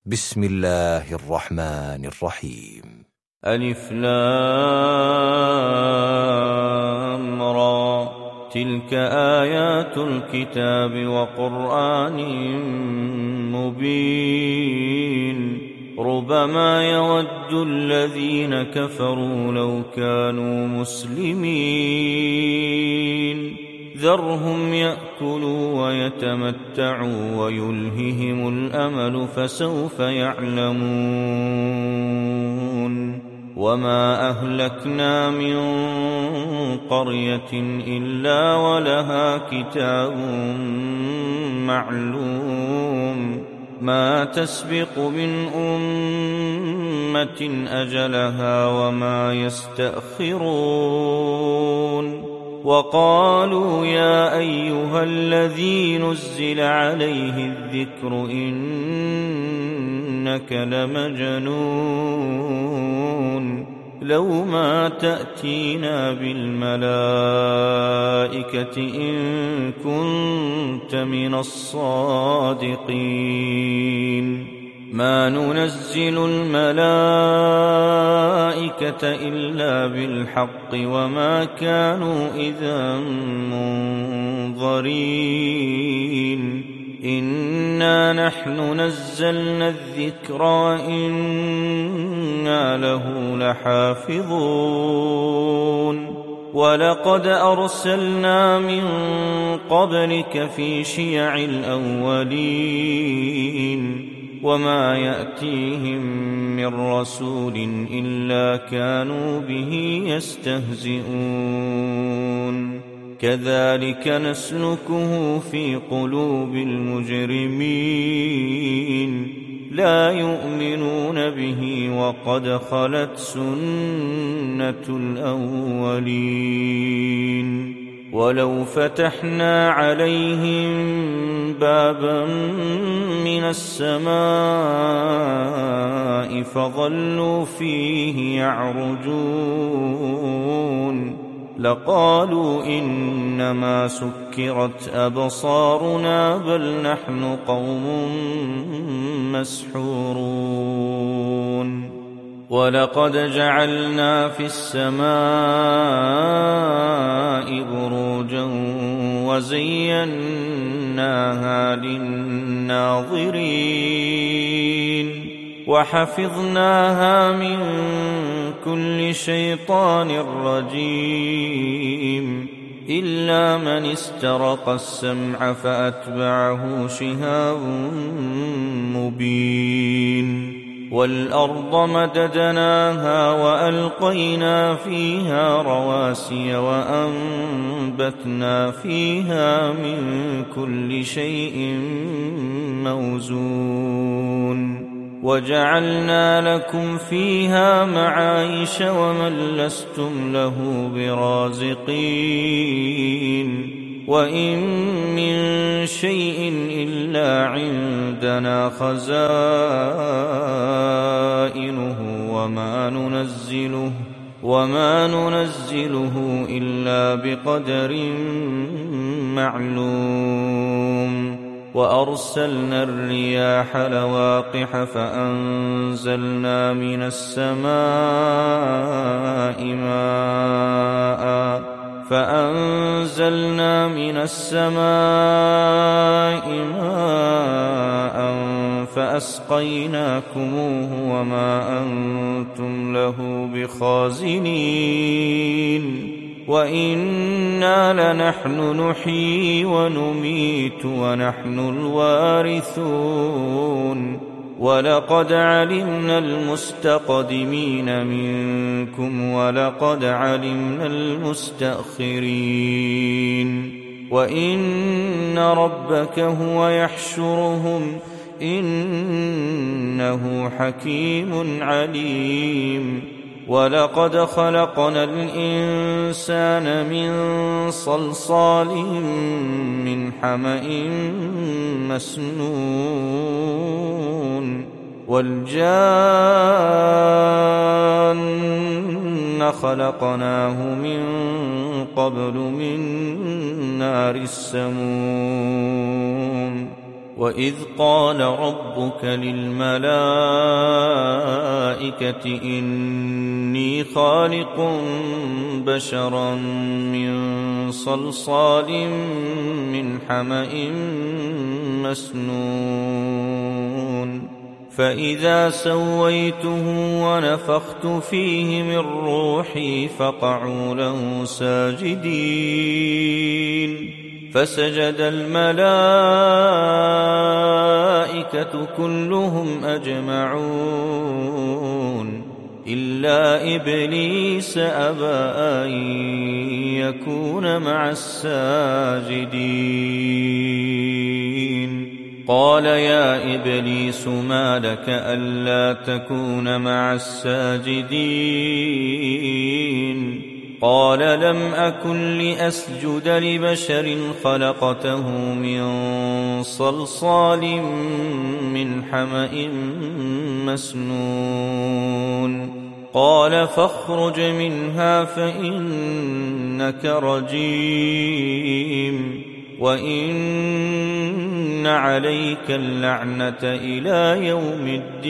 بسم الله الرحمن الرحيم. ألف لام را، تلك آيات الكتاب وقرآن مبين. ربما يود الذين كفروا لو كانوا مسلمين. ذرهم يأكلوا ويتمتعوا ويلههم الأمل فسوف يعلمون. وما أهلكنا من قرية إلا ولها كتاب معلوم، ما تسبق من أمة أجلها وما يستأخرون. وقالوا يا أيها الذي نزل عليه الذكر إنك لمجنون، لو ما تأتينا بالملائكة إن كنت من الصادقين. ما ننزل الملائكة إلا بالحق وما كانوا إذا منظرين. إنا نحن نزلنا الذكر وإنا له لحافظون. ولقد أرسلنا من قبلك في شيع الأولين، وما يأتيهم من رسول إلا كانوا به يستهزئون. كذلك نسلكه في قلوب المجرمين، لا يؤمنون به وقد خلت سنة الأولين. ولو فتحنا عليهم بابا من السماء فظلوا فيه يعرجون لقالوا إنما سكرت أبصارنا بل نحن قوم مسحورون. ولقد جعلنا في السماء بروجا وزيناها للناظرين وحفظناها من كل شيطان رجيم إلا من استرق السمع فأتبعه شهاب مبين. والأرض مددناها وألقينا فيها رواسي وأنبتنا فيها من كل شيء موزون. وجعلنا لكم فيها معايش ومن لستم له برازقين. وإن من شيء إلا عندنا خزائنه وما ننزله إلا بقدر معلوم. وأرسلنا الرياح لواقح فأنزلنا من السماء ماء فأسقيناكموه وما أنتم له بخازنين. وإنا لنحن نحيي ونميت ونحن الوارثون. ولقد علمنا المستقدمين منكم ولقد علمنا المستأخرين. وإن ربك هو يحشرهم إنه حكيم عليم. ولقد خلقنا الإنسان من صلصال من حمأ مسنون. والجان خلقناه من قبل من نار السموم. وإذ قال ربك للملائكة إني خالق بشرا من صلصال من حمأ مسنون فإذا سويته ونفخت فيه من روحي فقعوا له ساجدين فسجد الملائكة كلهم أجمعون إلا إبليس أبى أن يكون مع الساجدين قال يا إبليس ما لك ألا تكون مع الساجدين قال لم أكن لأسجد لبشر خلقته من صلصال من حمأ مسنون قال فاخرج منها فإنك رجيم وإن عليك اللعنة إلى يوم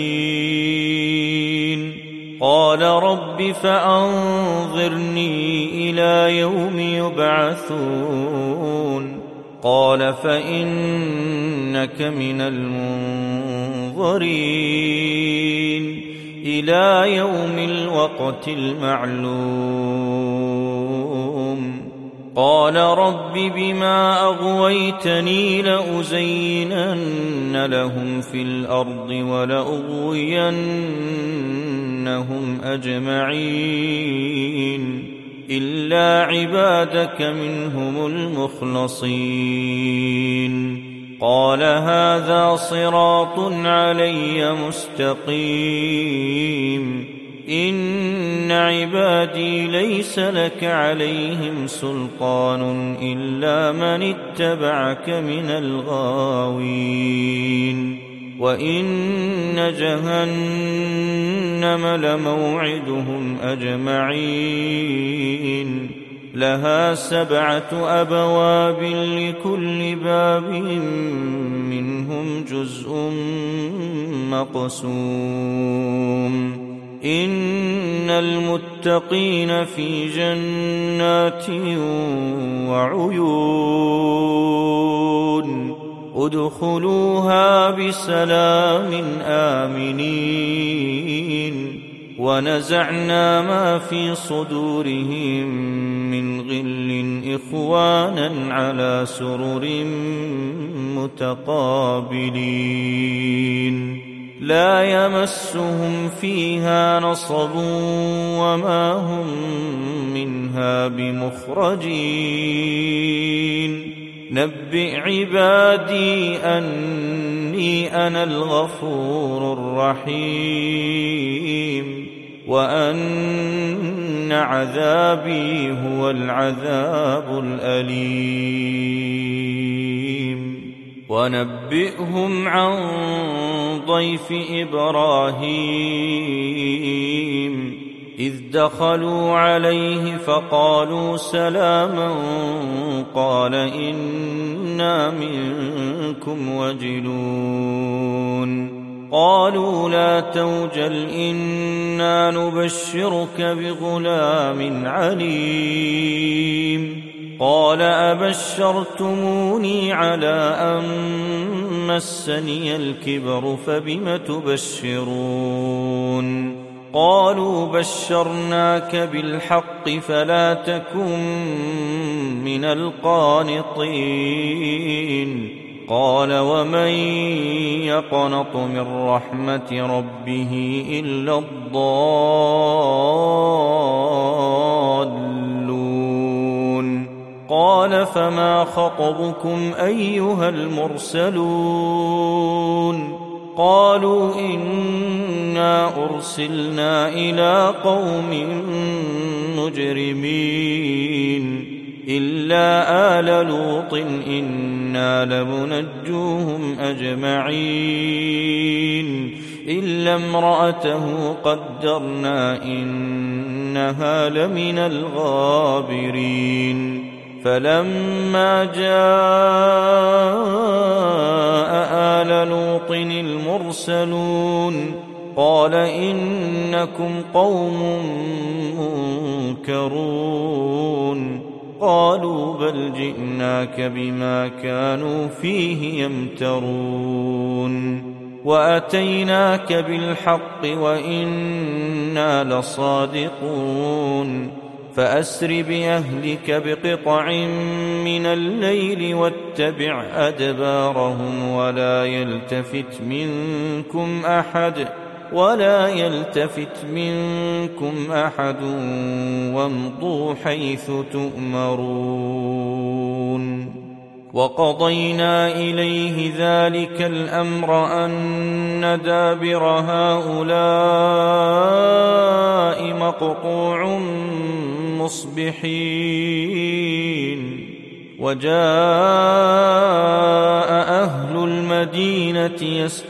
الدين قال رب فأنظرني إلى يوم يبعثون قال فإنك من المنظرين إلى يوم الوقت المعلوم قال رب بما أغويتني لأزينن لهم في الأرض ولأغوينهم أجمعين إلا عبادك منهم المخلصين قال هذا صراط علي مستقيم إن عبادي ليس لك عليهم سلطان إلا من اتبعك من الغاوين وإن جهنم لموعدهم أجمعين لها 7 أبواب لكل باب منهم جزء مقسوم إن المتقين في جنات وعيون ادخلوها بسلام آمنين ونزعنا ما في صدورهم من غل إخوانا على سرر متقابلين لا يمسهم فيها نصب وما هم منها بمخرجين نبئ عبادي أني أنا الغفور الرحيم وأن عذابي هو العذاب الأليم ونبئهم عن ضيف إبراهيم إذ دخلوا عليه فقالوا سلاما قال إنا منكم وجلون قالوا لا توجل إنا نبشرك بغلام عليم قال أبشرتموني على أن مسني الكبر فبم تبشرون قالوا بشرناك بالحق فلا تكن من القانطين قال ومن يقنط من رحمة ربه إلا الضالون قال فما خطبكم أيها المرسلون قالوا إنا أرسلنا إلى قوم مجرمين إلا آل لوط إنا لمنجوهم أجمعين إلا امرأته قدرنا إنها لمن الغابرين فلما جاء آل لوط المرسلون قال إنكم قوم منكرون قالوا بل جئناك بما كانوا فيه يمترون وأتيناك بالحق وإنا لصادقون فأسر بأهلك بقطع من الليل واتبع أدبارهم ولا يلتفت منكم أحد وامضوا حيث تؤمرون وقضينا إليه ذلك الأمر أن دابر هؤلاء مقطوع مصبحين وجاء أهل المدينة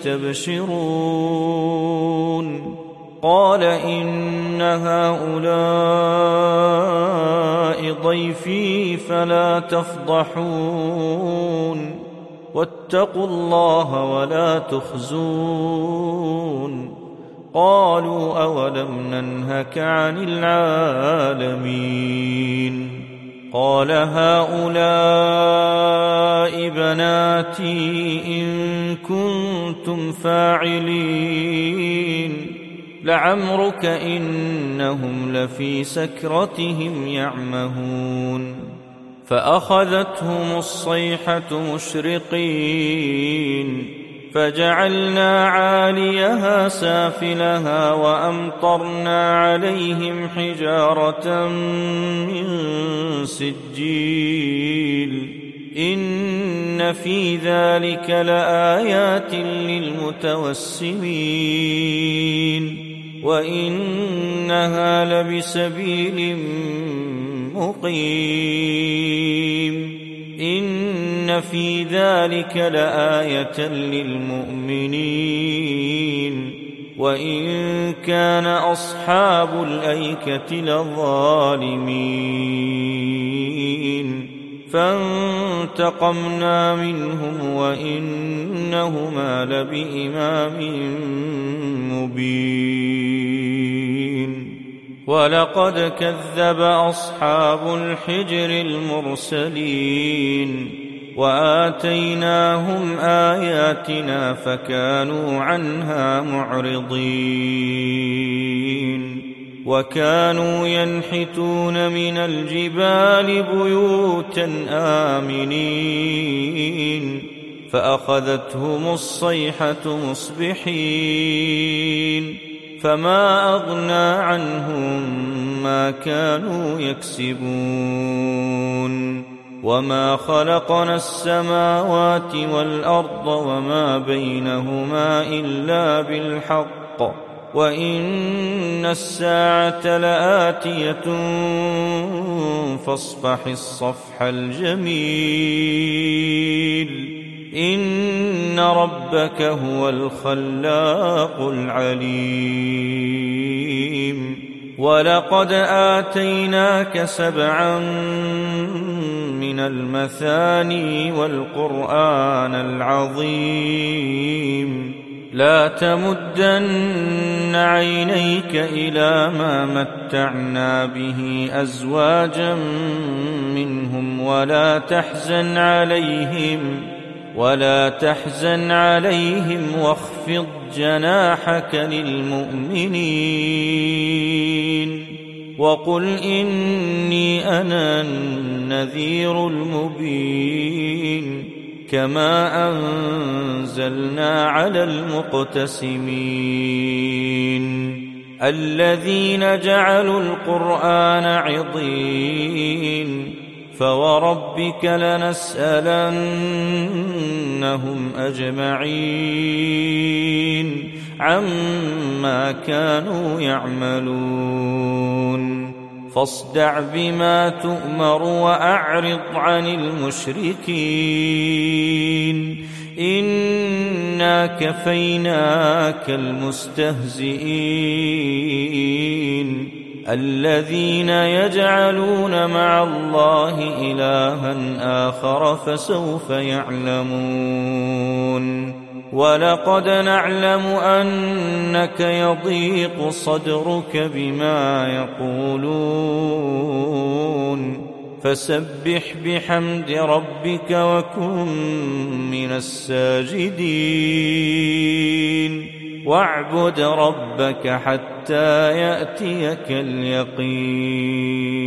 يستبشرون قال إن هؤلاء ضيفي فلا تفضحون واتقوا الله ولا تخزون قالوا أولم ننهك عن العالمين قال هؤلاء بناتي إن كنتم فاعلين لعمرك إنهم لفي سكرتهم يعمهون فأخذتهم الصيحة مشرقين فجعلنا عاليها سافلها وأمطرنا عليهم حجارة من سجيل إن في ذلك لآيات للمتوسمين وإنها لبسبيل مقيم إن في ذلك لآية للمؤمنين وإن كان أصحاب الأيكة لظالمين فانتقمنا منهم وإنهما لبإمام مبين ولقد كذب أصحاب الحجر المرسلين وآتيناهم آياتنا فكانوا عنها معرضين وكانوا ينحتون من الجبال بيوتا آمنين فأخذتهم الصيحة مصبحين فما أغنى عنهم ما كانوا يكسبون وما خلقنا السماوات والأرض وما بينهما إلا بالحق وإن الساعة لآتية فاصفح الصفح الجميل إن ربك هو الخلاق العليم ولقد آتيناك 7 من المثاني والقرآن العظيم لا تمدن عينيك إلى ما متعنا به أزواجا منهم ولا تحزن عليهم واخفض جناحك للمؤمنين وقل إني أنا النذير المبين كما أنزلنا على المقتسمين الذين جعلوا القرآن عضين فوربك لنسألنهم أجمعين عما كانوا يعملون فاصدع بما تؤمر وأعرض عن المشركين إنا كفيناك المستهزئين الذين يجعلون مع الله إلها آخر فسوف يعلمون ولقد نعلم أنك يضيق صدرك بما يقولون فسبح بحمد ربك وكن من الساجدين واعبد ربك حتى يأتيك اليقين